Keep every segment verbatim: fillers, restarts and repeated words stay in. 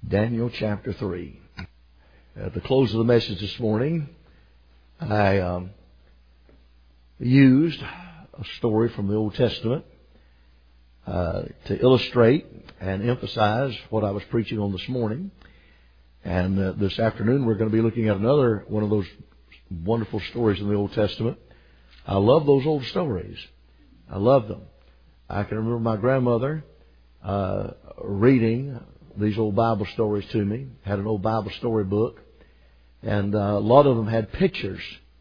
Daniel chapter three. At the close of the message this morning, I um, used a story from the Old Testament uh, to illustrate and emphasize what I was preaching on this morning. And uh, this afternoon we're going to be looking at another one of those wonderful stories in the Old Testament. I love those old stories. I love them. I can remember my grandmother uh, reading these old Bible stories to me. Had an old Bible story book, and uh, a lot of them had pictures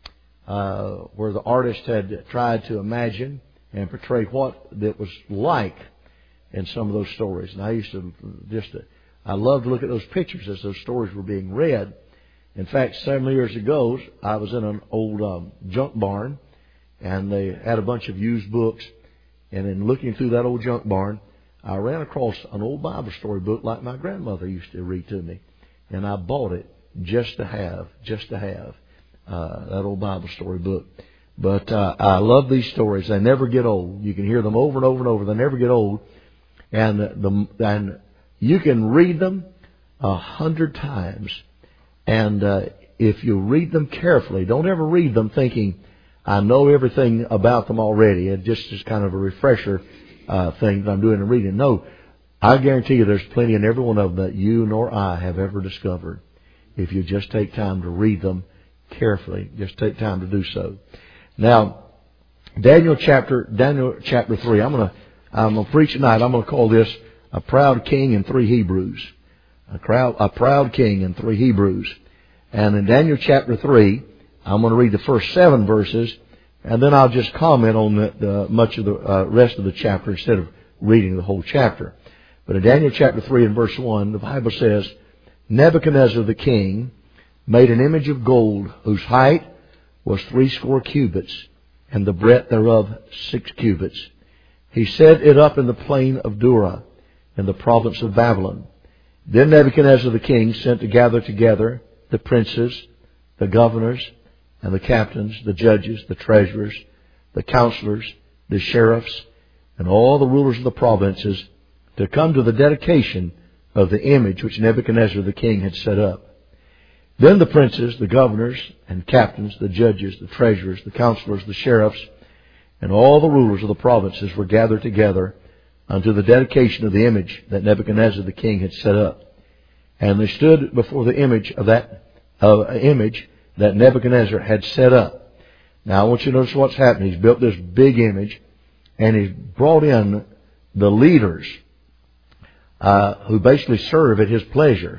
uh, where the artist had tried to imagine and portray what it was like in some of those stories. And I used to just, uh, I loved to look at those pictures as those stories were being read. In fact, several years ago, I was in an old um, junk barn, and they had a bunch of used books. And in looking through that old junk barn, I ran across an old Bible story book like my grandmother used to read to me. And I bought it just to have, just to have uh, that old Bible story book. But uh, I love these stories. They never get old. You can hear them over and over and over. They never get old. And the and you can read them a hundred times. And uh, if you read them carefully, don't ever read them thinking, I know everything about them already. It just is kind of a refresher uh, thing that I'm doing and reading. No, I guarantee you there's plenty in every one of them that you nor I have ever discovered. If you just take time to read them carefully, just take time to do so. Now, Daniel chapter Daniel chapter three. I'm gonna I'm gonna preach tonight. I'm gonna call this a proud king and three Hebrews. A crowd, a proud king and three Hebrews. And in Daniel chapter three, I'm going to read the first seven verses, and then I'll just comment on the, the, much of the uh, rest of the chapter instead of reading the whole chapter. But in Daniel chapter three and verse one, the Bible says, Nebuchadnezzar the king made an image of gold whose height was threescore cubits, and the breadth thereof six cubits. He set it up in the plain of Dura, in the province of Babylon. Then Nebuchadnezzar the king sent to gather together the princes, the governors, and the captains, the judges, the treasurers, the counselors, the sheriffs, and all the rulers of the provinces to come to the dedication of the image which Nebuchadnezzar the king had set up. Then the princes, the governors, and captains, the judges, the treasurers, the counselors, the sheriffs, and all the rulers of the provinces were gathered together unto the dedication of the image that Nebuchadnezzar the king had set up. And they stood before the image of that uh, image that Nebuchadnezzar had set up. Now I want you to notice what's happened. He's built this big image, and he's brought in the leaders uh, who basically serve at his pleasure.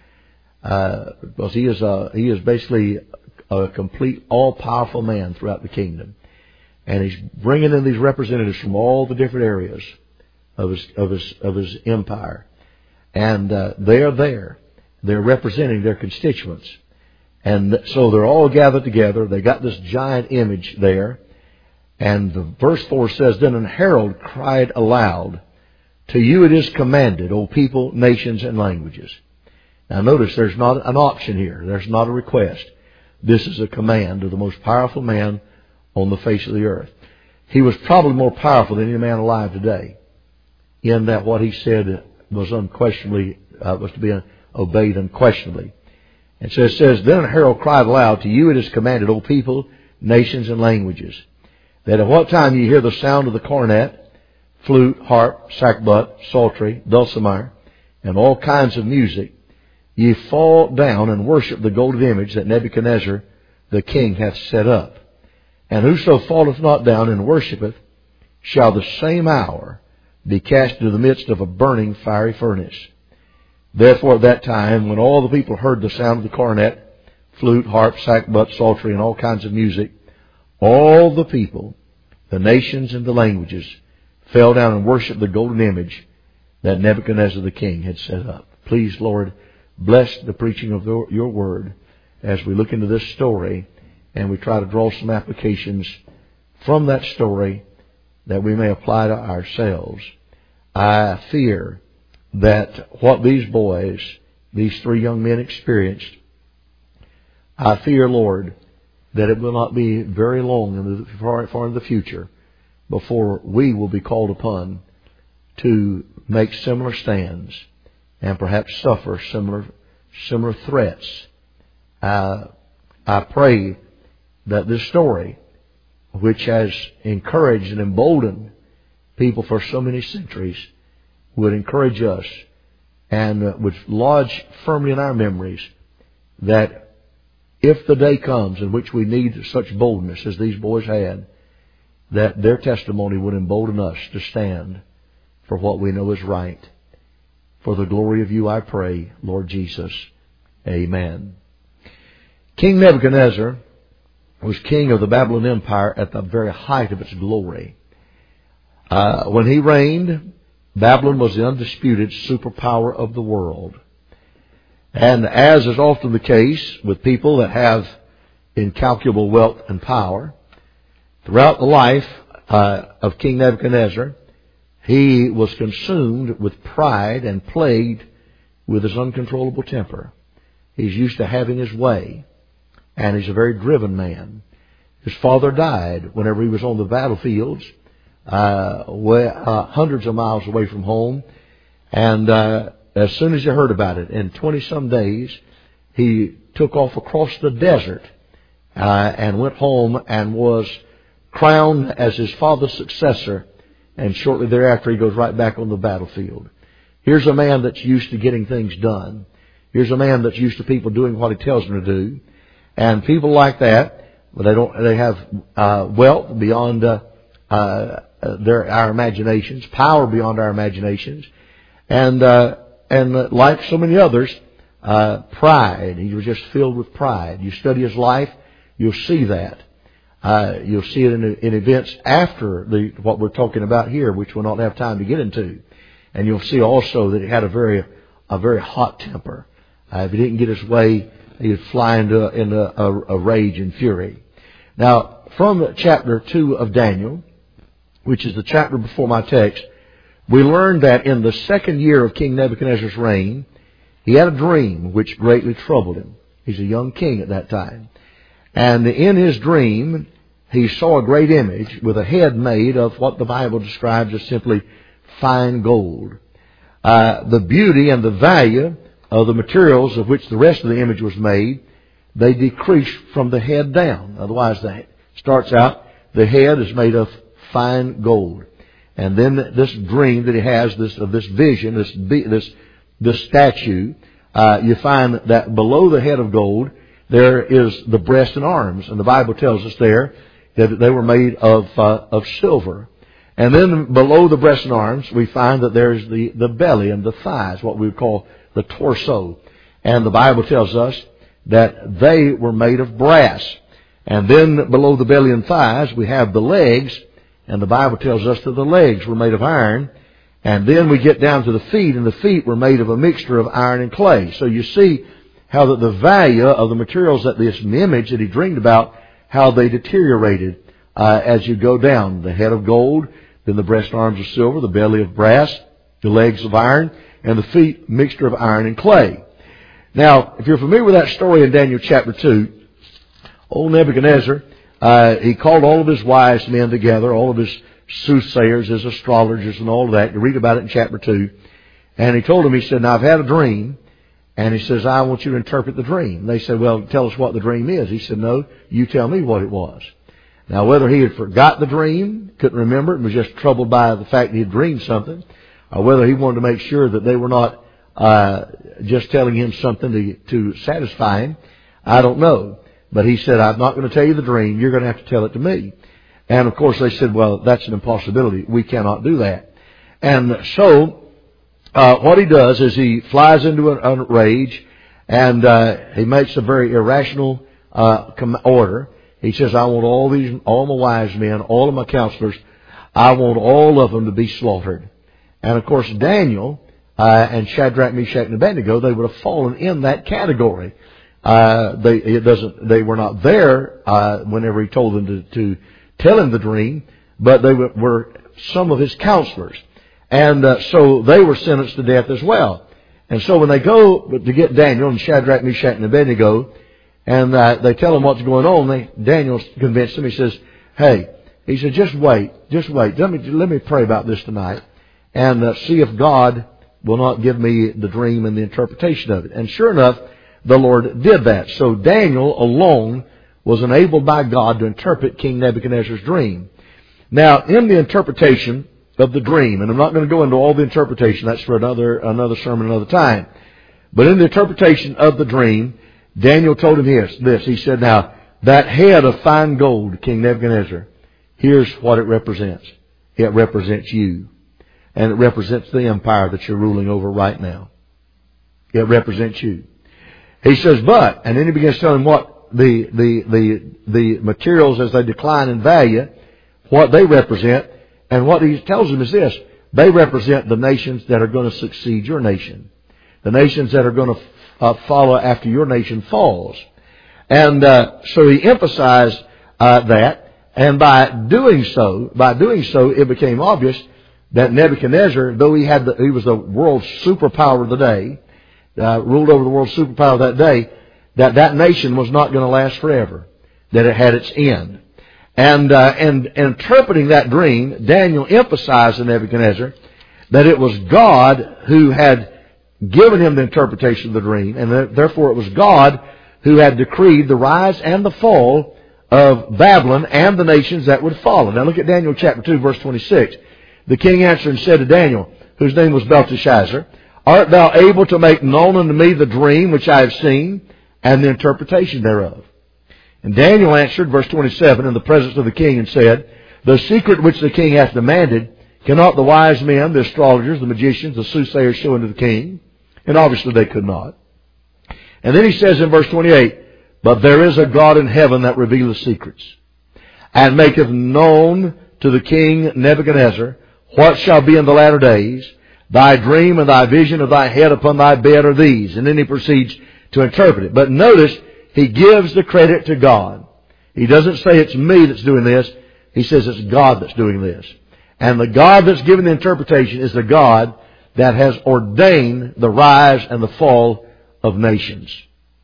Uh, because he is a, he is basically a complete, all-powerful man throughout the kingdom. And he's bringing in these representatives from all the different areas of his of his of his empire, and uh, they are there. They're representing their constituents, and so they're all gathered together. They got this giant image there, and the verse four says, "Then an herald cried aloud, to you it is commanded, O people, nations, and languages." Now notice there's not an option here. There's not a request. This is a command of the most powerful man on the face of the earth. He was probably more powerful than any man alive today, in that what he said was unquestionably, uh, was to be obeyed unquestionably. And so it says, Then a herald cried aloud, to you it is commanded, O people, nations, and languages, that at what time you hear the sound of the cornet, flute, harp, sackbut, psaltery, dulcimer, and all kinds of music, ye fall down and worship the golden image that Nebuchadnezzar the king hath set up. And whoso falleth not down and worshipeth shall the same hour be cast into the midst of a burning fiery furnace. Therefore at that time, when all the people heard the sound of the cornet, flute, harp, sackbut, psaltery, and all kinds of music, all the people, the nations and the languages, fell down and worshipped the golden image that Nebuchadnezzar the king had set up. Please, Lord, bless the preaching of your word as we look into this story and we try to draw some applications from that story that we may apply to ourselves. I fear that what these boys, these three young men experienced, I fear, Lord, that it will not be very long in the far, far in the future before we will be called upon to make similar stands and perhaps suffer similar similar threats. Uh, I pray that this story, which has encouraged and emboldened people for so many centuries, would encourage us and uh, would lodge firmly in our memories that if the day comes in which we need such boldness as these boys had, that their testimony would embolden us to stand for what we know is right. For the glory of you, I pray, Lord Jesus. Amen. King Nebuchadnezzar was king of the Babylon Empire at the very height of its glory. Uh, when he reigned, Babylon was the undisputed superpower of the world. And as is often the case with people that have incalculable wealth and power, throughout the life uh, of King Nebuchadnezzar, he was consumed with pride and plagued with his uncontrollable temper. He's used to having his way, and he's a very driven man. His father died whenever he was on the battlefields, uh, where, uh, hundreds of miles away from home, and uh, as soon as he heard about it, in twenty-some days, he took off across the desert uh, and went home and was crowned as his father's successor. And shortly thereafter, he goes right back on the battlefield. Here's a man that's used to getting things done. Here's a man that's used to people doing what he tells them to do. And people like that, well, they don't. They have uh, wealth beyond uh, uh, their our imaginations, power beyond our imaginations, and uh, and uh, like so many others, uh, pride. He was just filled with pride. You study his life, you'll see that. Uh, you'll see it in, in events after the what we're talking about here, which we'll not have time to get into. And you'll see also that he had a very a very hot temper. Uh, if he didn't get his way, he would fly into, into a, a rage and fury. Now, from chapter two of Daniel, which is the chapter before my text, we learn that in the second year of King Nebuchadnezzar's reign, he had a dream which greatly troubled him. He's a young king at that time. And in his dream, he saw a great image with a head made of what the Bible describes as simply fine gold. Uh, the beauty and the value of the materials of which the rest of the image was made, they decrease from the head down. Otherwise, it starts out, the head is made of fine gold. And then this dream that he has, this of this vision, this this this statue, uh, you find that below the head of gold, there is the breast and arms. And the Bible tells us there that they were made of uh, of silver. And then below the breast and arms, we find that there's the, the belly and the thighs, what we would call the torso. And the Bible tells us that they were made of brass. And then below the belly and thighs, we have the legs. And the Bible tells us that the legs were made of iron. And then we get down to the feet, and the feet were made of a mixture of iron and clay. So you see how that the value of the materials that this image that he dreamed about, how they deteriorated uh, as you go down. The head of gold, then the breast and arms of silver, the belly of brass, the legs of iron, and the feet mixture of iron and clay. Now, if you're familiar with that story in Daniel chapter two, old Nebuchadnezzar, uh, he called all of his wise men together, all of his soothsayers, his astrologers, and all of that. You read about it in chapter two. And he told them, he said, now I've had a dream. And he says, I want you to interpret the dream. They said, well, tell us what the dream is. He said, no, you tell me what it was. Now, whether he had forgot the dream, couldn't remember it, and was just troubled by the fact that he had dreamed something, or whether he wanted to make sure that they were not uh, just telling him something to, to satisfy him, I don't know. But he said, I'm not going to tell you the dream. You're going to have to tell it to me. And, of course, they said, well, that's an impossibility. We cannot do that. And so Uh, what he does is he flies into a, a rage, and uh, he makes a very irrational uh, order. He says, I want all these, all my wise men, all of my counselors, I want all of them to be slaughtered. And of course, Daniel uh, and Shadrach, Meshach, and Abednego, they would have fallen in that category. Uh, they it doesn't. They were not there uh, whenever he told them to, to tell him the dream, but they were, were some of his counselors. And uh, so they were sentenced to death as well. And so when they go to get Daniel and Shadrach, Meshach, and Abednego, and uh, they tell him what's going on, they, Daniel's convinced them. He says, hey, he said, just wait, just wait. Let me, let me pray about this tonight and uh, see if God will not give me the dream and the interpretation of it. And sure enough, the Lord did that. So Daniel alone was enabled by God to interpret King Nebuchadnezzar's dream. Now, in the interpretation of the dream, and I'm not going to go into all the interpretation, that's for another another sermon another time. But in the interpretation of the dream, Daniel told him this. this. He said, now, that head of fine gold, King Nebuchadnezzar, here's what it represents. It represents you. And it represents the empire that you're ruling over right now. It represents you. He says, but, and then he begins telling him what the, the, the, the materials as they decline in value, what they represent, and what he tells him is this. They represent the nations that are going to succeed your nation. The nations that are going to uh, follow after your nation falls. And uh, so he emphasized uh, that, and by doing so, by doing so, it became obvious that Nebuchadnezzar, though he had the, he was the world's superpower of the day, uh, ruled over the world's superpower of that day, that that nation was not going to last forever, that it had its end. And, uh, and interpreting that dream, Daniel emphasized to Nebuchadnezzar that it was God who had given him the interpretation of the dream, and that therefore it was God who had decreed the rise and the fall of Babylon and the nations that would follow. Now look at Daniel chapter two, verse twenty-six. The king answered and said to Daniel, whose name was Belteshazzar, art thou able to make known unto me the dream which I have seen, and the interpretation thereof? And Daniel answered, verse twenty-seven, in the presence of the king, and said, the secret which the king hath demanded, cannot the wise men, the astrologers, the magicians, the soothsayers show unto the king? And obviously they could not. And then he says in verse twenty-eight, but there is a God in heaven that revealeth secrets, and maketh known to the king Nebuchadnezzar what shall be in the latter days. Thy dream and thy vision of thy head upon thy bed are these. And then he proceeds to interpret it. But notice, he gives the credit to God. He doesn't say it's me that's doing this. He says it's God that's doing this. And the God that's giving the interpretation is the God that has ordained the rise and the fall of nations.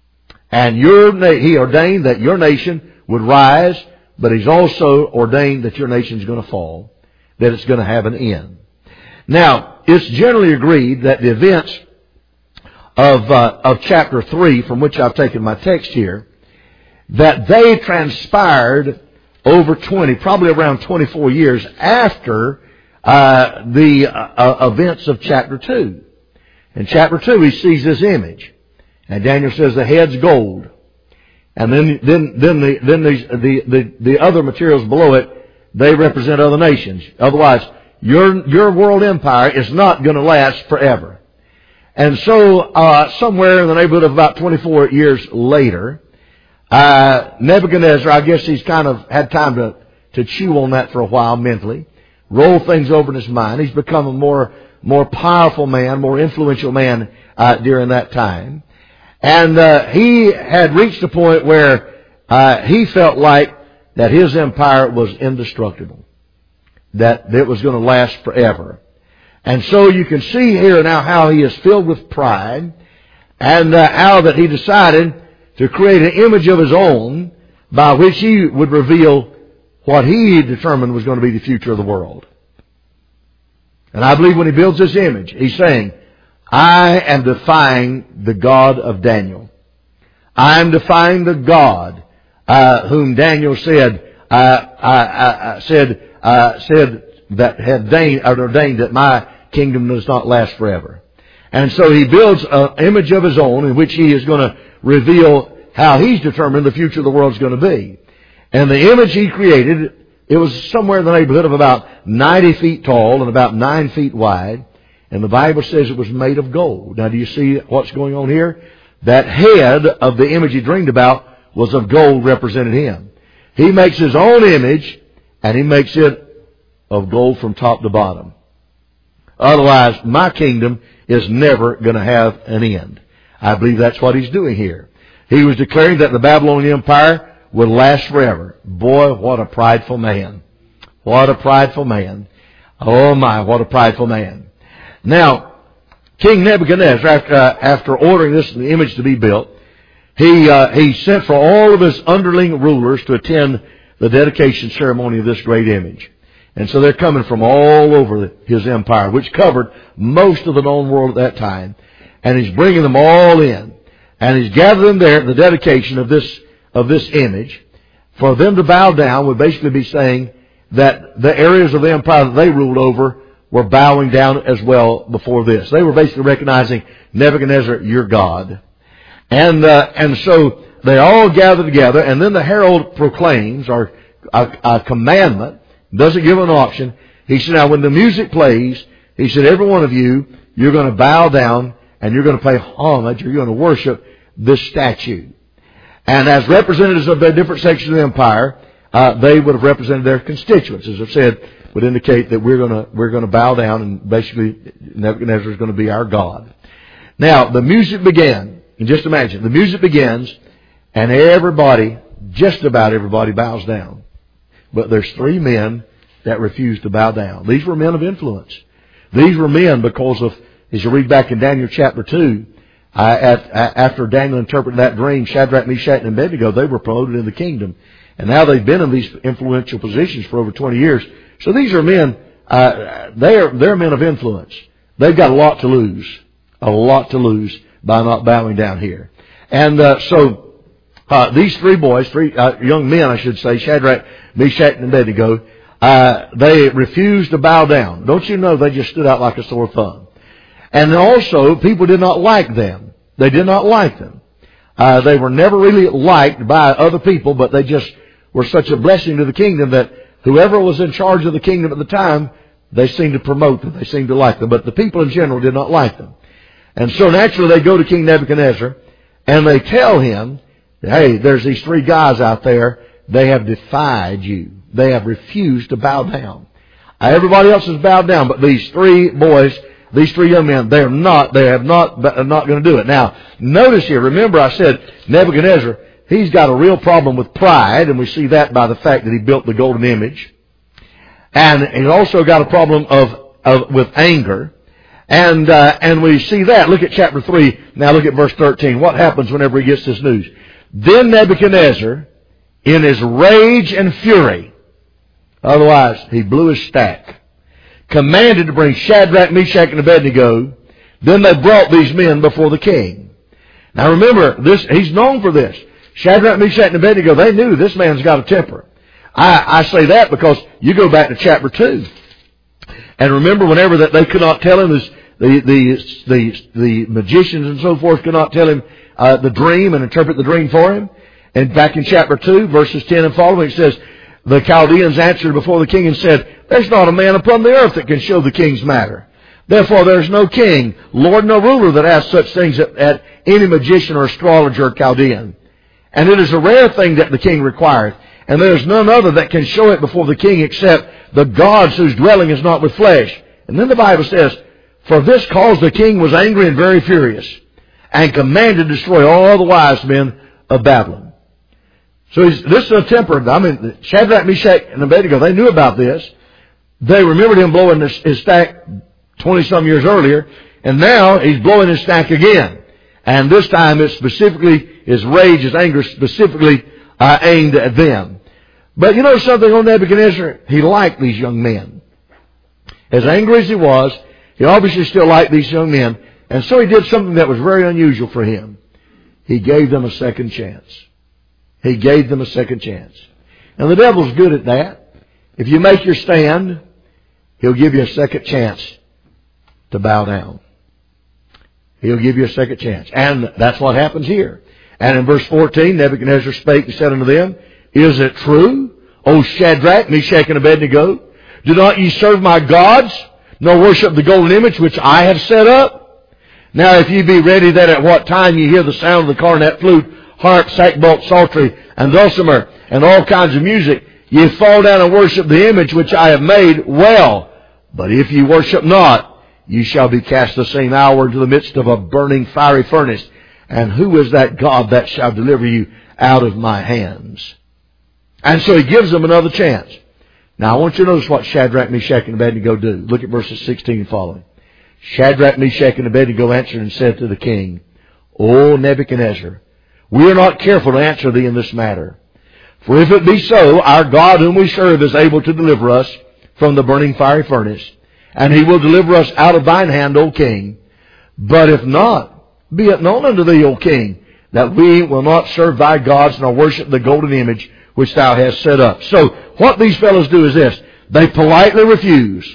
And your na- He ordained that your nation would rise, but He's also ordained that your nation is going to fall, that it's going to have an end. Now, it's generally agreed that the events of uh, of chapter three, from which I've taken my text here, that they transpired over twenty, probably around twenty-four years after uh, the uh, events of chapter two. In chapter two, he sees this image, and Daniel says the head's gold, and then then then the then the the the, the other materials below it, they represent other nations. Otherwise, your your world empire is not going to last forever. And so, uh, somewhere in the neighborhood of about twenty-four years later, uh, Nebuchadnezzar, I guess he's kind of had time to, to chew on that for a while mentally, roll things over in his mind. He's become a more, more powerful man, more influential man, uh, during that time. And, uh, he had reached a point where, uh, he felt like that his empire was indestructible, that it was going to last forever. And so you can see here now how he is filled with pride, and uh, how that he decided to create an image of his own by which he would reveal what he determined was going to be the future of the world. And I believe when he builds this image, he's saying, I am defying the God of Daniel. I am defying the God uh, whom Daniel said, uh, uh, uh, said, uh, said that had ordained, ordained that my kingdom does not last forever. And so he builds an image of his own in which he is going to reveal how he's determined the future of the world is going to be. And the image he created, it was somewhere in the neighborhood of about ninety feet tall and about nine feet wide. And the Bible says it was made of gold. Now do you see what's going on here? That head of the image he dreamed about was of gold, represented him. He makes his own image, and he makes it of gold from top to bottom. Otherwise, my kingdom is never going to have an end. I believe that's what he's doing here. He was declaring that the Babylonian Empire would last forever. Boy, what a prideful man. What a prideful man. Oh my, what a prideful man. Now, King Nebuchadnezzar, after, uh, after ordering this image to be built, he, uh, he sent for all of his underling rulers to attend the dedication ceremony of this great image. And so they're coming from all over his empire, which covered most of the known world at that time. And he's bringing them all in. And he's gathered them there at the dedication of this, of this image. For them to bow down would basically be saying that the areas of the empire that they ruled over were bowing down as well before this. They were basically recognizing, Nebuchadnezzar, you're God. And, uh, and so they all gather together, and then the herald proclaims, or a, a commandment, doesn't give an option. He said, now when the music plays, he said, every one of you, you're going to bow down and you're going to pay homage, you're going to worship this statue. And as representatives of their different sections of the empire, uh, they would have represented their constituents. As I've said, would indicate that we're going to, we're going to bow down, and basically Nebuchadnezzar is going to be our God. Now, the music began. And just imagine, the music begins, and everybody, just about everybody, bows down. But there's three men that refuse to bow down. These were men of influence. These were men because of, as you read back in Daniel chapter two, uh, at, uh, after Daniel interpreted that dream, Shadrach, Meshach, and Abednego, they were promoted in the kingdom. And now they've been in these influential positions for over twenty years. So these are men, uh, they're, they're men of influence. They've got a lot to lose. A lot to lose by not bowing down here. And, uh, so, uh, these three boys, three, uh, young men, I should say, Shadrach, Meshach, and Abednego, uh, they refused to bow down. Don't you know they just stood out like a sore thumb? And also, people did not like them. They did not like them. Uh, they were never really liked by other people, but they just were such a blessing to the kingdom that whoever was in charge of the kingdom at the time, they seemed to promote them. They seemed to like them. But the people in general did not like them. And so naturally they go to King Nebuchadnezzar and they tell him, hey, there's these three guys out there. They have defied you. They have refused to bow down. Uh, everybody else has bowed down, but these three boys, these three young men, they are not, they have not, are not going to do it. Now, notice here, remember I said Nebuchadnezzar, he's got a real problem with pride, and we see that by the fact that he built the golden image. And he's also got a problem of, of with anger. And, uh, and we see that. Look at chapter three. Now look at verse thirteen. What happens whenever he gets this news? Then Nebuchadnezzar, in his rage and fury, otherwise he blew his stack, commanded to bring Shadrach, Meshach, and Abednego. Then they brought these men before the king. Now remember, this, he's known for this. Shadrach, Meshach, and Abednego, they knew this man's got a temper. I, I say that because you go back to chapter two. And remember, whenever that they could not tell him, this, the, the, the, the magicians and so forth could not tell him uh, the dream and interpret the dream for him. And back in chapter two, verses ten and following, it says, the Chaldeans answered before the king and said, there's not a man upon the earth that can show the king's matter. Therefore there is no king, lord, no ruler that asks such things at, at any magician or astrologer or Chaldean. And it is a rare thing that the king requireth. And there is none other that can show it before the king except the gods whose dwelling is not with flesh. And then the Bible says, for this cause the king was angry and very furious, and commanded to destroy all the wise men of Babylon. So he's, this is a temper. I mean, Shadrach, Meshach, and Abednego, they knew about this. They remembered him blowing his, his stack twenty-some years earlier, and now he's blowing his stack again. And this time it's specifically, his rage, his anger specifically uh, aimed at them. But you know something on Nebuchadnezzar? He liked these young men. As angry as he was, he obviously still liked these young men. And so he did something that was very unusual for him. He gave them a second chance. He gave them a second chance. And the devil's good at that. If you make your stand, he'll give you a second chance to bow down. He'll give you a second chance. And that's what happens here. And in verse fourteen, Nebuchadnezzar spake and said unto them, is it true, O Shadrach, Meshach, and Abednego? Do not ye serve my gods, nor worship the golden image which I have set up? Now if ye be ready that at what time ye hear the sound of the cornet, flute, harp, sackbut, psaltery, and dulcimer, and all kinds of music, ye fall down and worship the image which I have made, well. But if ye worship not, ye shall be cast the same hour into the midst of a burning fiery furnace. And who is that God that shall deliver you out of my hands? And so he gives them another chance. Now I want you to notice what Shadrach, Meshach, and Abednego do. Look at verses sixteen and following. Shadrach, Meshach, and Abednego answered and said to the king, O Nebuchadnezzar, we are not careful to answer thee in this matter. For if it be so, our God whom we serve is able to deliver us from the burning fiery furnace, and He will deliver us out of thine hand, O king. But if not, be it known unto thee, O king, that we will not serve thy gods nor worship the golden image which thou hast set up. So what these fellows do is this. They politely refuse.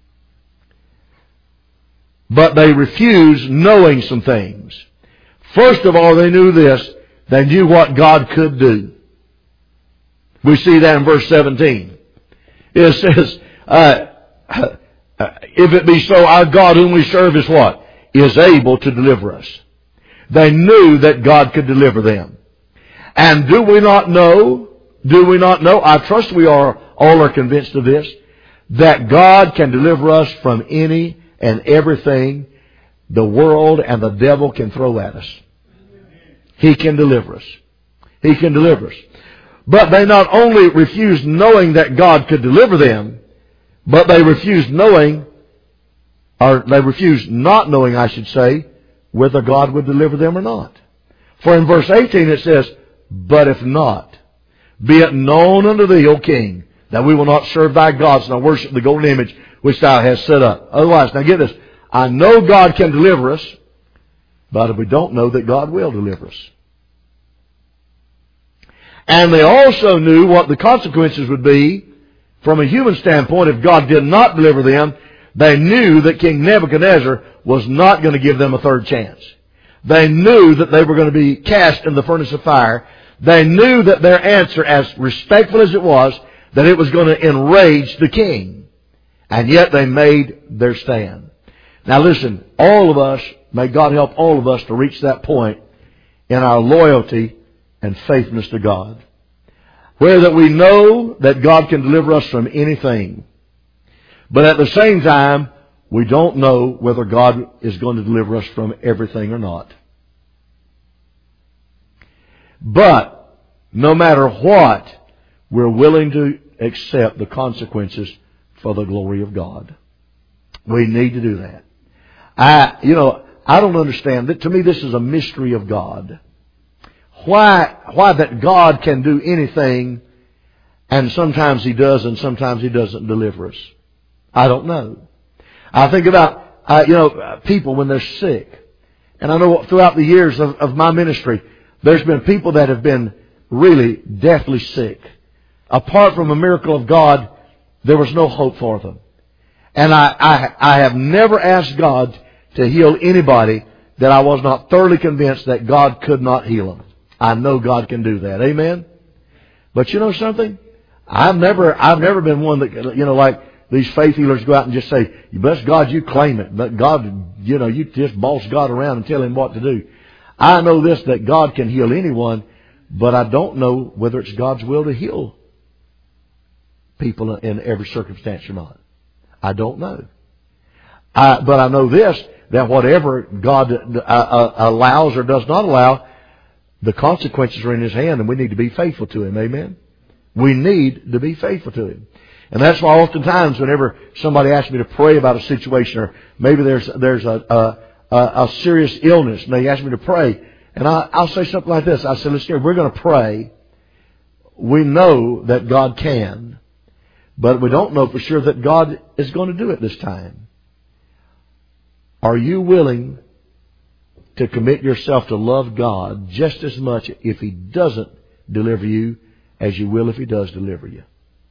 But they refuse knowing some things. First of all, they knew this. They knew what God could do. We see that in verse seventeen. It says, uh, if it be so, our God whom we serve is what? Is able to deliver us. They knew that God could deliver them. And do we not know, do we not know, I trust we are all are convinced of this, that God can deliver us from any and everything the world and the devil can throw at us. He can deliver us. He can deliver us. But they not only refused knowing that God could deliver them, but they refused knowing, or they refused not knowing, I should say, whether God would deliver them or not. For in verse eighteen it says, but if not, be it known unto thee, O king, that we will not serve thy gods nor worship the golden image which thou hast set up. Otherwise, now get this, I know God can deliver us, but we don't know that God will deliver us. And they also knew what the consequences would be from a human standpoint if God did not deliver them. They knew that King Nebuchadnezzar was not going to give them a third chance. They knew that they were going to be cast in the furnace of fire. They knew that their answer, as respectful as it was, that it was going to enrage the king. And yet they made their stand. Now listen, all of us, may God help all of us to reach that point in our loyalty and faithfulness to God, where that we know that God can deliver us from anything. But at the same time, we don't know whether God is going to deliver us from everything or not. But no matter what, we're willing to accept the consequences for the glory of God. We need to do that. I, you know, I don't understand that. To me, this is a mystery of God. Why, why that God can do anything, and sometimes He does, and sometimes He doesn't deliver us. I don't know. I think about, uh, you know, people when they're sick. And I know throughout the years of, of my ministry, there's been people that have been really deathly sick. Apart from a miracle of God, there was no hope for them. And I, I, I have never asked God to heal anybody that I was not thoroughly convinced that God could not heal them. I know God can do that. Amen? But you know something? I've never, I've never been one that, you know, like these faith healers go out and just say, bless God, you claim it. But God, you know, you just boss God around and tell Him what to do. I know this, that God can heal anyone, but I don't know whether it's God's will to heal people in every circumstance or not. I don't know. I, but I know this, that whatever God uh, uh, allows or does not allow, the consequences are in His hand, and we need to be faithful to Him. Amen? We need to be faithful to Him. And that's why oftentimes whenever somebody asks me to pray about a situation, or maybe there's there's a a, a, a serious illness, and they ask me to pray, and I, I'll say something like this. I say, listen, we're going to pray. We know that God can, but we don't know for sure that God is going to do it this time. Are you willing to commit yourself to love God just as much if He doesn't deliver you as you will if He does deliver you?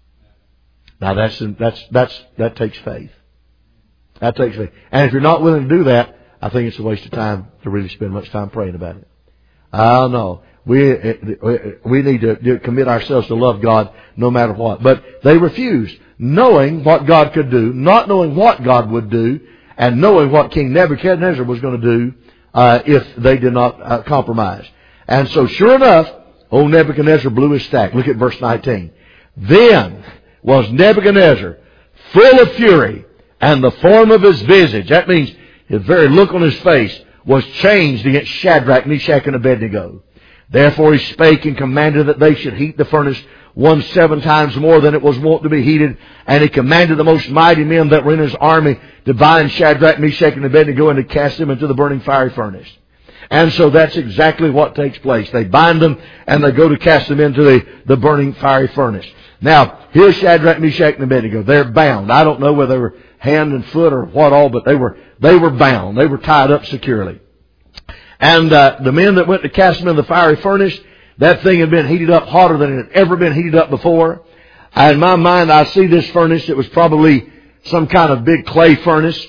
Now that's that's that's that takes faith. That takes faith. And if you're not willing to do that, I think it's a waste of time to really spend much time praying about it. I don't know. We we need to commit ourselves to love God no matter what. But they refused, knowing what God could do, not knowing what God would do, and knowing what King Nebuchadnezzar was going to do uh, if they did not uh, compromise. And so, sure enough, old Nebuchadnezzar blew his stack. Look at verse nineteen. Then was Nebuchadnezzar full of fury, and the form of his visage, that means his very look on his face, was changed against Shadrach, Meshach, and Abednego. Therefore he spake and commanded that they should heat the furnace one seven times more than it was wont to be heated. And he commanded the most mighty men that were in his army to bind Shadrach, Meshach, and Abednego, and to cast them into the burning fiery furnace. And so that's exactly what takes place. They bind them and they go to cast them into the, the burning fiery furnace. Now, here's Shadrach, Meshach, and Abednego. They're bound. I don't know whether they were hand and foot or what all, but they were, they were bound. They were tied up securely. And, uh, the men that went to cast them in the fiery furnace, that thing had been heated up hotter than it had ever been heated up before. In my mind, I see this furnace. It was probably some kind of big clay furnace.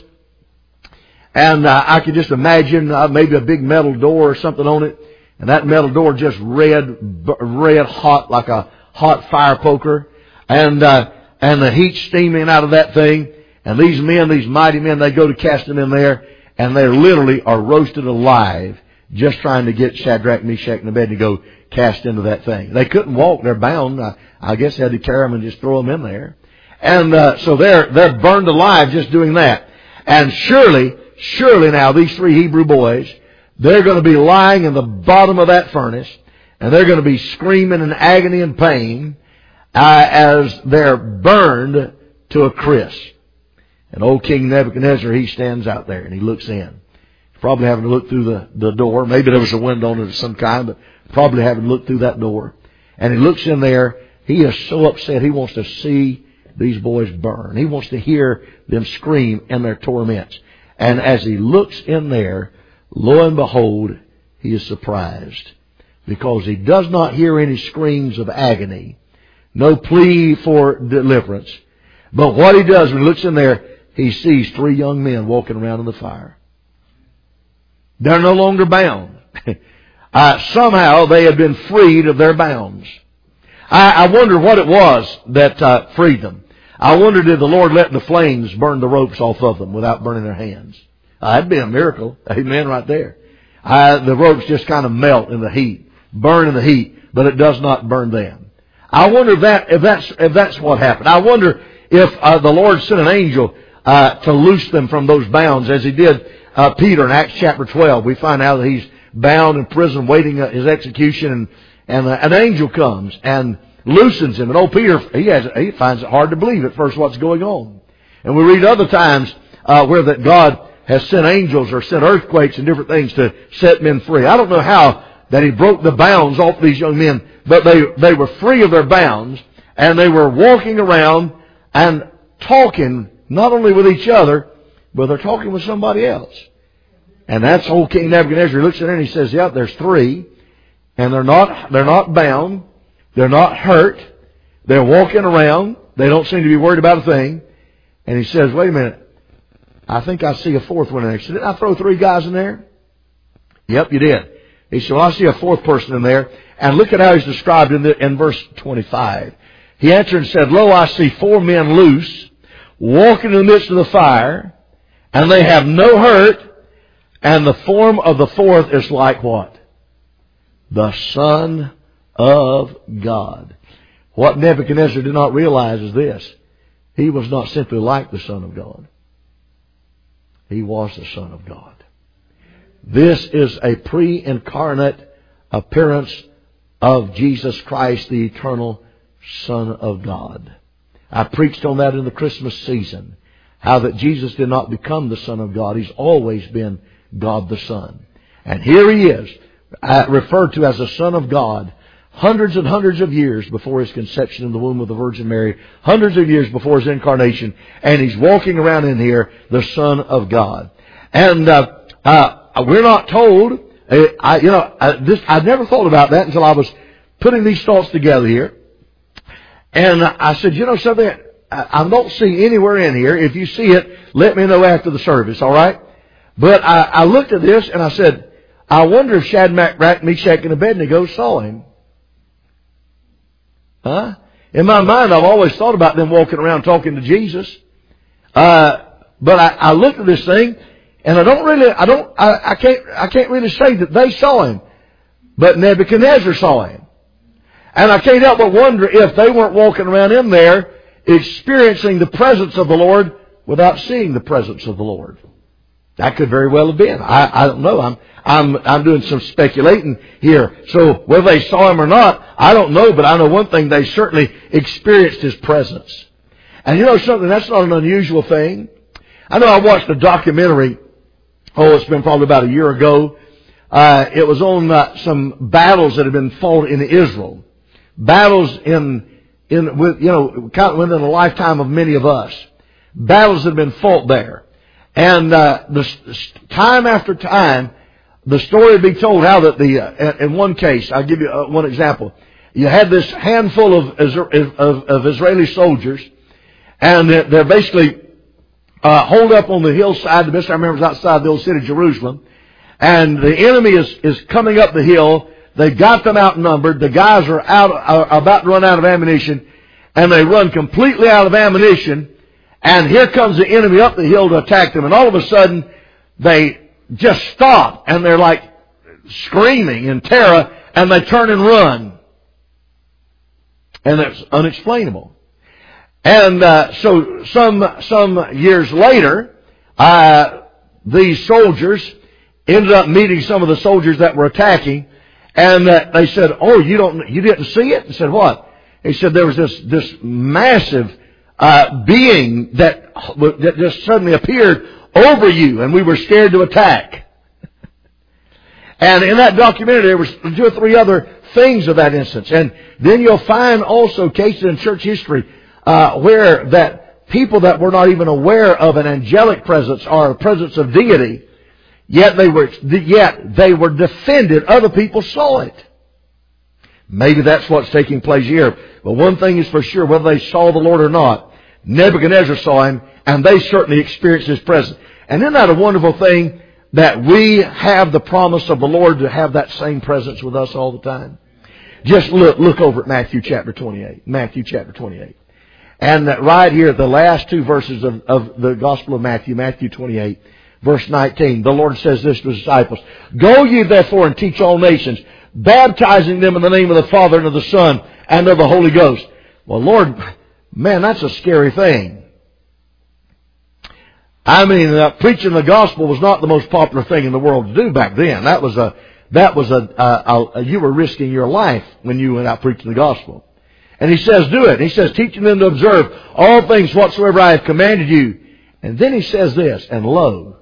And uh, I could just imagine uh, maybe a big metal door or something on it. And that metal door just red, red hot like a hot fire poker. And, uh, and the heat steaming out of that thing. And these men, these mighty men, they go to cast them in there. And they literally are roasted alive just trying to get Shadrach, Meshach, and Abednego cast into that thing. They couldn't walk. They're bound. I, I guess they had to carry them and just throw them in there. And uh, so they're, they're burned alive just doing that. And surely... Surely now, these three Hebrew boys, they're going to be lying in the bottom of that furnace, and they're going to be screaming in agony and pain uh, as they're burned to a crisp. And old King Nebuchadnezzar, he stands out there and he looks in. Probably having to look through the, the door. Maybe there was a window on it of some kind, but probably having to look through that door. And he looks in there. He is so upset. He wants to see these boys burn. He wants to hear them scream in their torments. And as he looks in there, lo and behold, he is surprised. Because he does not hear any screams of agony. No plea for deliverance. But what he does when he looks in there, he sees three young men walking around in the fire. They're no longer bound. uh, somehow they had been freed of their bounds. I, I wonder what it was that uh, freed them. I wonder, did the Lord let the flames burn the ropes off of them without burning their hands? Uh, that'd be a miracle. Amen, right there. Uh, the ropes just kind of melt in the heat, burn in the heat, but it does not burn them. I wonder if, that, if, that's, if that's what happened. I wonder if uh, the Lord sent an angel uh, to loose them from those bounds, as He did uh, Peter in Acts chapter twelve. We find out that he's bound in prison waiting uh, his execution, and, and uh, an angel comes and loosens him. And old Peter, he has, he finds it hard to believe at first what's going on. And we read other times uh, where that God has sent angels or sent earthquakes and different things to set men free. I don't know how that He broke the bounds off these young men, but they, they were free of their bounds, and they were walking around and talking not only with each other, but they're talking with somebody else. And that's old King Nebuchadnezzar. He looks at it and he says, yeah, there's three, and they're not, they're not bound. They're not hurt. They're walking around. They don't seem to be worried about a thing. And he says, wait a minute. I think I see a fourth one in there. He said, did I throw three guys in there? Yep, you did. He said, well, I see a fourth person in there. And look at how he's described in, the, in verse twenty-five. He answered and said, lo, I see four men loose, walking in the midst of the fire, and they have no hurt, and the form of the fourth is like what? The Son of God. What Nebuchadnezzar did not realize is this. He was not simply like the Son of God. He was the Son of God. This is a pre-incarnate appearance of Jesus Christ, the eternal Son of God. I preached on that in the Christmas season. How that Jesus did not become the Son of God. He's always been God the Son. And here He is, referred to as the Son of God, hundreds and hundreds of years before His conception in the womb of the Virgin Mary, hundreds of years before His incarnation, and He's walking around in here, the Son of God. And uh, uh, we're not told, uh, I, you know, I, this, I never thought about that until I was putting these thoughts together here. And I said, you know something, I, I don't see anywhere in here. If you see it, let me know after the service, all right? But I, I looked at this and I said, I wonder if Shadrach, Meshach, and Abednego saw Him. Huh? In my mind, I've always thought about them walking around talking to Jesus. Uh, but I, I looked at this thing, and I don't really, I don't, I, I can't, I can't really say that they saw Him. But Nebuchadnezzar saw Him. And I can't help but wonder if they weren't walking around in there experiencing the presence of the Lord without seeing the presence of the Lord. That could very well have been. I, I don't know. I'm, I'm, I'm doing some speculating here. So whether they saw Him or not, I don't know, but I know one thing, they certainly experienced His presence. And you know something, that's not an unusual thing. I know I watched a documentary, oh, it's been probably about a year ago, Uh, it was on uh, some battles that had been fought in Israel. Battles in, in, with, you know, kind of within a lifetime of many of us. Battles that had been fought there. And, uh, the, time after time, the story would be told how that the, uh, in one case, I'll give you uh, one example. You had this handful of, of, of Israeli soldiers, and they're basically, uh, holed up on the hillside. The best I remember is outside the old city of Jerusalem. And the enemy is, is coming up the hill. They've got them outnumbered. The guys are out, are about to run out of ammunition. And they run completely out of ammunition. And here comes the enemy up the hill to attack them. And all of a sudden, they just stop. And they're like screaming in terror. And they turn and run. And it's unexplainable. And uh, so some some years later, uh, these soldiers ended up meeting some of the soldiers that were attacking, and uh, they said, "Oh, you don't, you didn't see it?" He said, "What?" He said, "There was this this massive uh, being that that just suddenly appeared over you, and we were scared to attack." And in that documentary, there was two or three other things of that instance, and then you'll find also cases in church history uh, where that people that were not even aware of an angelic presence or a presence of deity. Yet they were, yet they were defended. Other people saw it. Maybe that's what's taking place here. But one thing is for sure, whether they saw the Lord or not, Nebuchadnezzar saw Him, and they certainly experienced His presence. And isn't that a wonderful thing that we have the promise of the Lord to have that same presence with us all the time? Just look, look over at Matthew chapter twenty-eight. Matthew chapter twenty-eight. And right here, the last two verses of, of the Gospel of Matthew, Matthew twenty-eight. Verse nineteen, the Lord says this to His disciples, "Go ye therefore and teach all nations, baptizing them in the name of the Father and of the Son and of the Holy Ghost." Well, Lord, man, that's a scary thing. I mean, uh, preaching the gospel was not the most popular thing in the world to do back then. That was a, that was a, a, a you were risking your life when you went out preaching the gospel. And He says, do it. He says, teaching them to observe all things whatsoever I have commanded you. And then He says this, "And lo,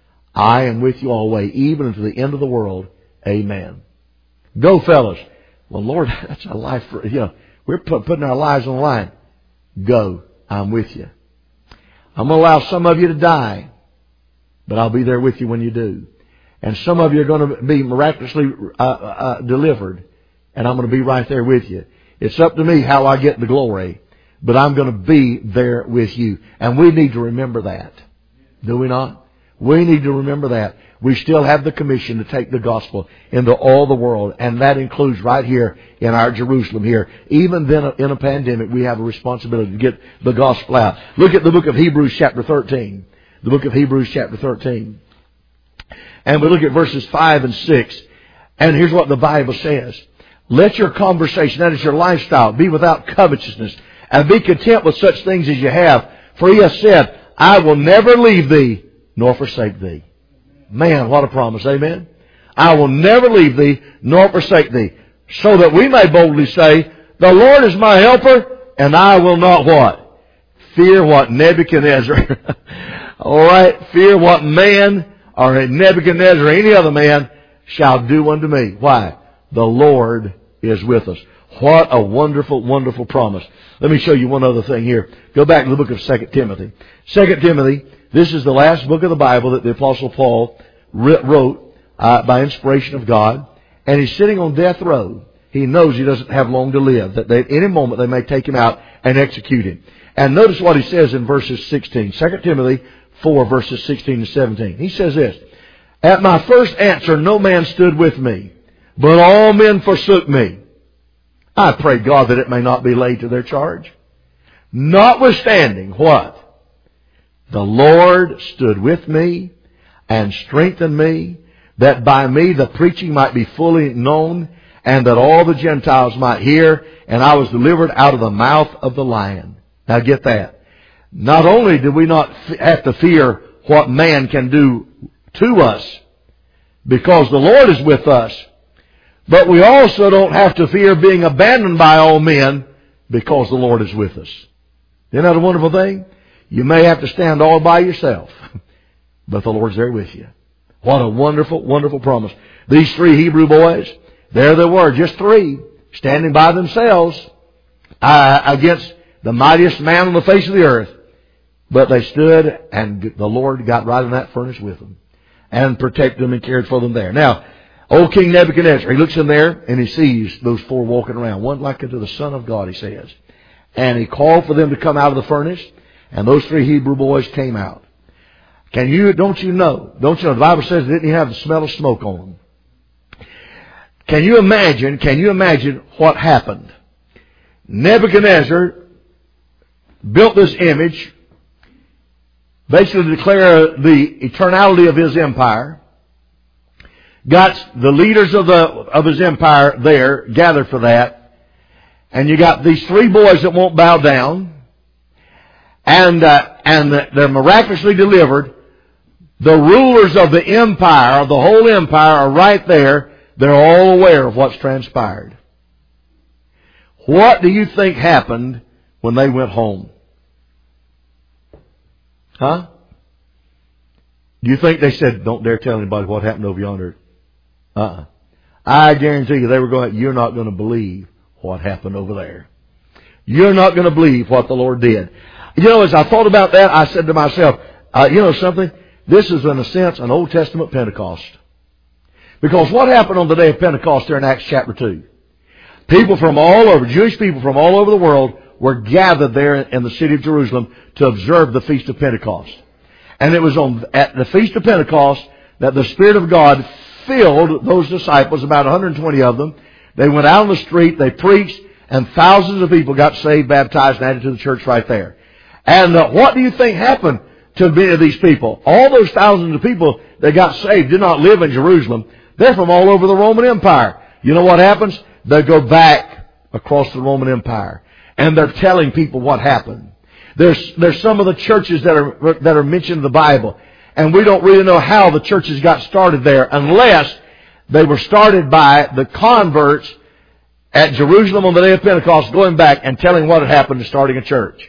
I am with you always, even unto the end of the world. Amen." Go, fellas. Well, Lord, that's a life for, you know, we're put, putting our lives on the line. Go. I'm with you. I'm going to allow some of you to die, but I'll be there with you when you do. And some of you are going to be miraculously uh, uh, delivered, and I'm going to be right there with you. It's up to me how I get the glory, but I'm going to be there with you. And we need to remember that. Do we not? We need to remember that. We still have the commission to take the gospel into all the world. And that includes right here in our Jerusalem here. Even then in a pandemic, we have a responsibility to get the gospel out. Look at the book of Hebrews chapter thirteen. The book of Hebrews chapter thirteen. And we look at verses five and six. And here's what the Bible says. "Let your conversation, that is your lifestyle, be without covetousness. And be content with such things as you have. For He has said, I will never leave thee nor forsake thee." Man, what a promise. Amen. "I will never leave thee nor forsake thee. So that we may boldly say, the Lord is my helper, and I will not" what? "Fear what Nebuchadnezzar." All right. "Fear what man or Nebuchadnezzar or any other man shall do unto me." Why? The Lord is with us. What a wonderful, wonderful promise. Let me show you one other thing here. Go back to the book of Second Timothy. Second Timothy, this is the last book of the Bible that the Apostle Paul wrote uh, by inspiration of God. And he's sitting on death row. He knows he doesn't have long to live. That they, at any moment they may take him out and execute him. And notice what he says in verses sixteen. Second Timothy four, verses sixteen and seventeen. He says this. "At my first answer no man stood with me, but all men forsook me. I pray God that it may not be laid to their charge. Notwithstanding," what? "The Lord stood with me and strengthened me, that by me the preaching might be fully known, and that all the Gentiles might hear, and I was delivered out of the mouth of the lion." Now get that. Not only do we not have to fear what man can do to us, because the Lord is with us, but we also don't have to fear being abandoned by all men, because the Lord is with us. Isn't that a wonderful thing? You may have to stand all by yourself, but the Lord's there with you. What a wonderful, wonderful promise. These three Hebrew boys, there they were, just three, standing by themselves uh, against the mightiest man on the face of the earth. But they stood, and the Lord got right in that furnace with them and protected them and cared for them there. Now, old King Nebuchadnezzar, he looks in there and he sees those four walking around, one like unto the Son of God, he says. And he called for them to come out of the furnace, and those three Hebrew boys came out. Can you, don't you know, don't you know, the Bible says they didn't even have the smell of smoke on them. Can you imagine, can you imagine what happened? Nebuchadnezzar built this image, basically to declare the eternality of his empire, got the leaders of the, of his empire there, gathered for that, and you got these three boys that won't bow down, and, uh, and they're miraculously delivered. The rulers of the empire, the whole empire, are right there. They're all aware of what's transpired. What do you think happened when they went home? Huh? Do you think they said, don't dare tell anybody what happened over yonder? Uh-uh. I guarantee you they were going, you're not going to believe what happened over there. You're not going to believe what the Lord did. You know, as I thought about that, I said to myself, uh, you know something? This is, in a sense, an Old Testament Pentecost. Because what happened on the day of Pentecost there in Acts chapter two? People from all over, Jewish people from all over the world, were gathered there in the city of Jerusalem to observe the Feast of Pentecost. And it was on at the Feast of Pentecost that the Spirit of God filled those disciples, about one hundred twenty of them. They went out on the street, they preached, and thousands of people got saved, baptized, and added to the church right there. And uh, what do you think happened to many of these people? All those thousands of people that got saved did not live in Jerusalem. They're from all over the Roman Empire. You know what happens? They go back across the Roman Empire, and they're telling people what happened. There's there's some of the churches that are that are mentioned in the Bible, and we don't really know how the churches got started there, unless they were started by the converts at Jerusalem on the day of Pentecost, going back and telling what had happened to starting a church.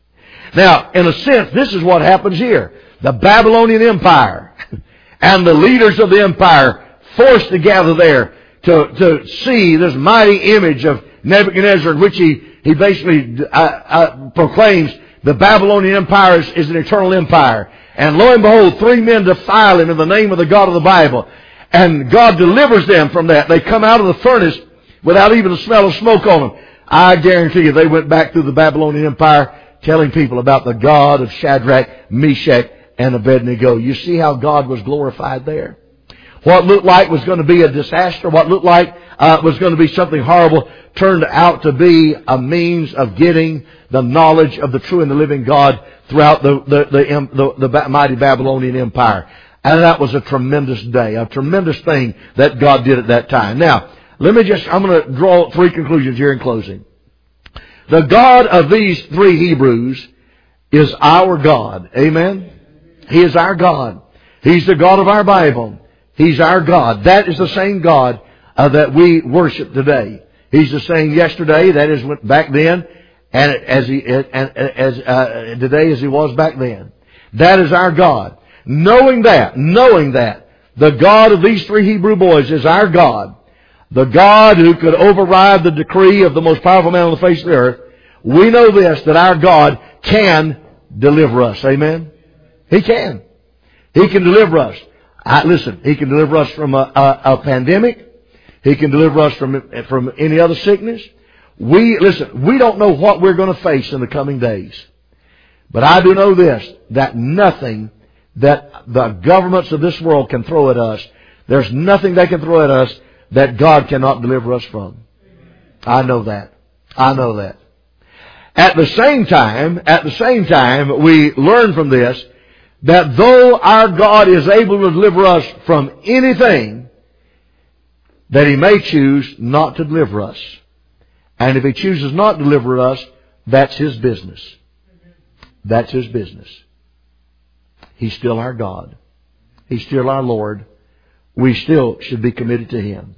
Now, in a sense, this is what happens here. The Babylonian Empire and the leaders of the empire forced to gather there to, to see this mighty image of Nebuchadnezzar, in which he, he basically uh, uh, proclaims the Babylonian Empire is, is an eternal empire. And lo and behold, three men defile him in the name of the God of the Bible. And God delivers them from that. They come out of the furnace without even the smell of smoke on them. I guarantee you they went back through the Babylonian Empire telling people about the God of Shadrach, Meshach, and Abednego. You see how God was glorified there? What looked like was going to be a disaster, what looked like uh, was going to be something horrible, turned out to be a means of getting the knowledge of the true and the living God throughout the the the, the, the mighty Babylonian Empire. And that was a tremendous day, a tremendous thing that God did at that time. Now, let me just, I'm going to draw three conclusions here in closing. The God of these three Hebrews is our God. Amen? He is our God. He's the God of our Bible. He's our God. That is the same God uh, that we worship today. He's the same yesterday, that is back then, and as he and as uh, today as he was back then. That is our God. Knowing that, knowing that the God of these three Hebrew boys is our God, the God who could override the decree of the most powerful man on the face of the earth, we know this, that our God can deliver us. Amen? He can. He can deliver us. I, listen, He can deliver us from a, a, a pandemic. He can deliver us from, from any other sickness. We, listen, we don't know what we're going to face in the coming days. But I do know this, that nothing that the governments of this world can throw at us, there's nothing they can throw at us that God cannot deliver us from. I know that. I know that. At the same time, at the same time, we learn from this that though our God is able to deliver us from anything, that He may choose not to deliver us. And if He chooses not to deliver us, that's His business. That's His business. He's still our God. He's still our Lord. We still should be committed to Him.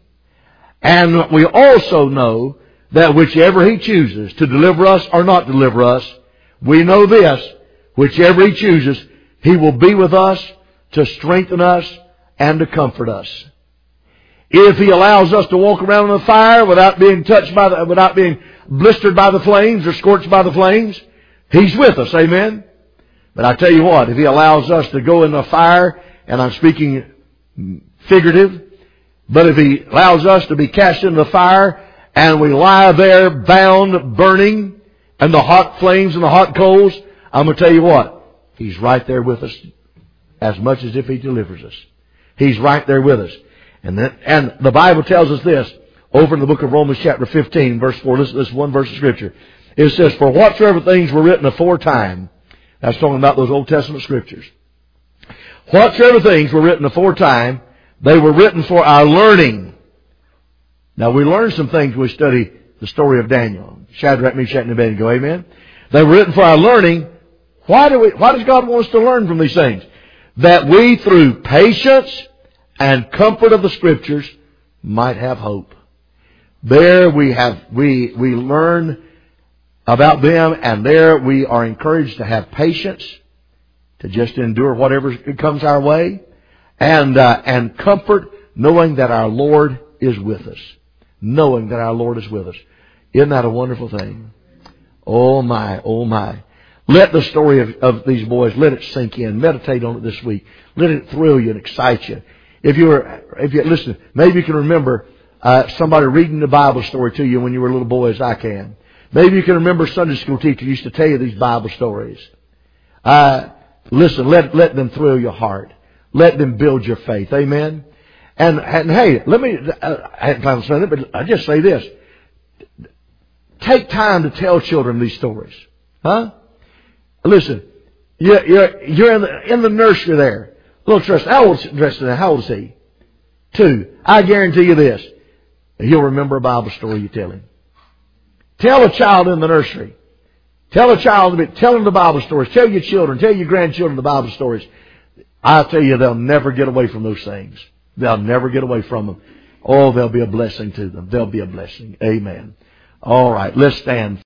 And we also know that whichever He chooses to deliver us or not deliver us, we know this, whichever He chooses, He will be with us to strengthen us and to comfort us. If He allows us to walk around in the fire without being touched by the, without being blistered by the flames or scorched by the flames, He's with us. Amen. But I tell you what, if He allows us to go in the fire, and I'm speaking figurative, but if He allows us to be cast into the fire and we lie there bound, burning, and the hot flames and the hot coals, I'm going to tell you what, He's right there with us as much as if He delivers us. He's right there with us. And then, and the Bible tells us this over in the book of Romans chapter fifteen, verse four. Listen to this one verse of Scripture. It says, "For whatsoever things were written aforetime," that's talking about those Old Testament Scriptures. "Whatsoever things were written aforetime, they were written for our learning." Now we learn some things when we study the story of Daniel. Shadrach, Meshach, and Abednego. Amen. They were written for our learning. Why do we, why does God want us to learn from these things? That we through patience and comfort of the Scriptures might have hope. There we have, we, we learn about them, and there we are encouraged to have patience, to just endure whatever comes our way, and, uh, and comfort knowing that our Lord is with us. Knowing that our Lord is with us. Isn't that a wonderful thing? Oh my, oh my. Let the story of, of these boys, let it sink in. Meditate on it this week. Let it thrill you and excite you. If you were, if you listen, maybe you can remember uh, somebody reading the Bible story to you when you were a little boy, as I can. Maybe you can remember Sunday school teacher used to tell you these Bible stories. Uh, listen, let let them thrill your heart. Let them build your faith. Amen. And, and hey, let me. Uh, I hadn't time to say that, but I just say this: take time to tell children these stories. Huh? Listen, you're you're, you're in the in the nursery there. Little Tristan, how old is Tristan? How old is he? Two. I guarantee you this: he'll remember a Bible story you tell him. Tell a child in the nursery. Tell a child, tell them the Bible stories. Tell your children, tell your grandchildren the Bible stories. I tell you, they'll never get away from those things. They'll never get away from them. Oh, they'll be a blessing to them. They'll be a blessing. Amen. All right, let's stand.